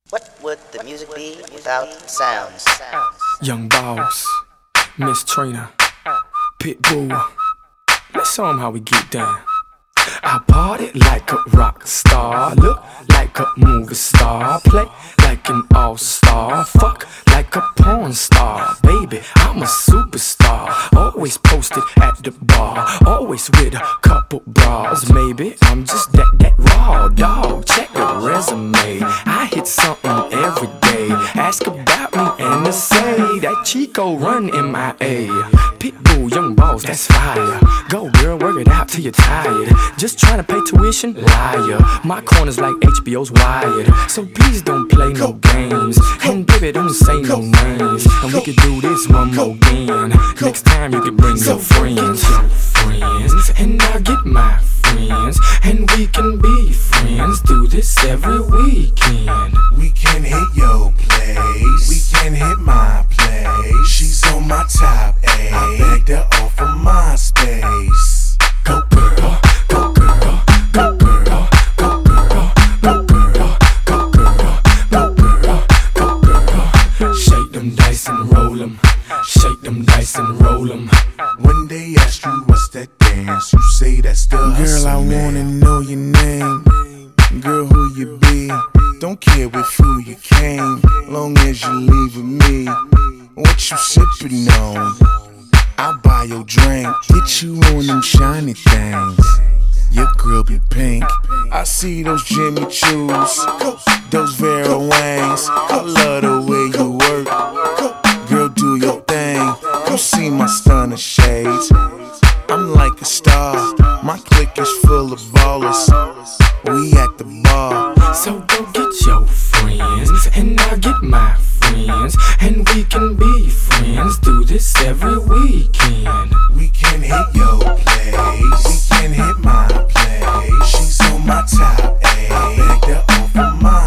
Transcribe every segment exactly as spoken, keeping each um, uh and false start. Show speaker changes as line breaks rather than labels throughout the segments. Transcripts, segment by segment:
What would the music be without sounds?
Young Boss, Miss Trina, Pitbull. Let's show 'em how we get down. I party like a rock star, look like a movie star, play like an all-star, fuck like a porn star. Baby, I'm a superstar, always posted at the bar, always with a couple bras. Maybe I'm just that, that raw dog, check the resume. I hit something every day, ask about me and they say that Chico run M I A. Pitbull, Young Boss, that's fire. Go girl, work it out till you're tired. Just trying to pay tuition? Liar. My corner's like H B O's Wired. So please don't play no games. And baby, don't say no names. And we could do this one more again. Next time you can bring your friends. Your friends. And I'll get my friends. And we can be friends. Do this every weekend.
We can hit your place. We can hit my place. She's on my top A. I begged her off of my space.
Go girl. Go girl, go girl, go girl, go girl, go girl, go girl, go girl. Shake them dice and roll 'em, shake them dice and roll 'em.
When they ask you what's that dance, you say that's the hustle. Girl, I wanna know your name. Girl, who you be? Don't care with who you came, long as you leave with me. What you sippin' on? I'll buy your drink, get you on them shiny things. Your girl be pink. I see those Jimmy Choos, those Vera Wangs. I love the way you work. Girl, do your thing. You see my stunner shades. I'm like a star. My clique is full of ballers. We at the bar.
So go get your friends, and I'll get my friends, and we can be friends. Do this every weekend.
We can hit your place. We can hit my place. She's on my top A. I begged her off of my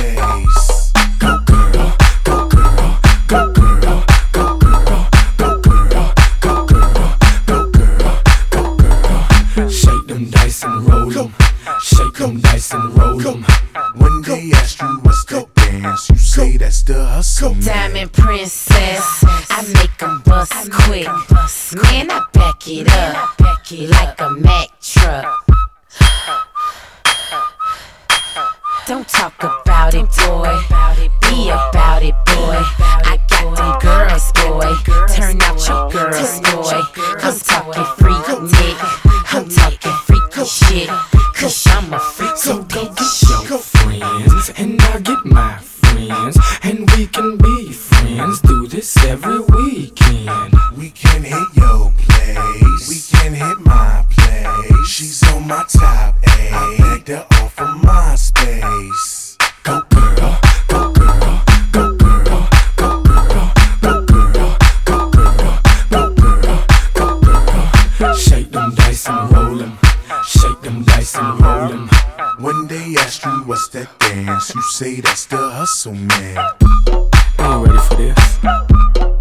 space.
Go girl, go girl, go girl, go girl, go girl, go girl, go girl, go girl. Shake them dice and roll 'em, shake them dice and roll 'em.
When they ask you what's that dance, you say that's the hustle.
Diamond princess, I make 'em bust quick. Man, I back it up like a Mack truck. Don't talk about it, boy. Be about it, boy. I got them girls, boy. Turn out your girls, boy. I'm talking freak, Nick. I'm talking freaky shit. Cause I'm a freak.
So go get your friends, and I'll get my friends, and we can be friends. Do this every weekend.
We can hit your place. We can hit my place. She's on my top A. I begged her off of my space.
Go girl, go girl, go girl, go girl, go girl, go girl, go girl, go girl. Shake them dice and roll 'em, shake them dice and roll 'em.
When they ask you what's that dance, you say that's the hustle, man.
Ain't ready for this.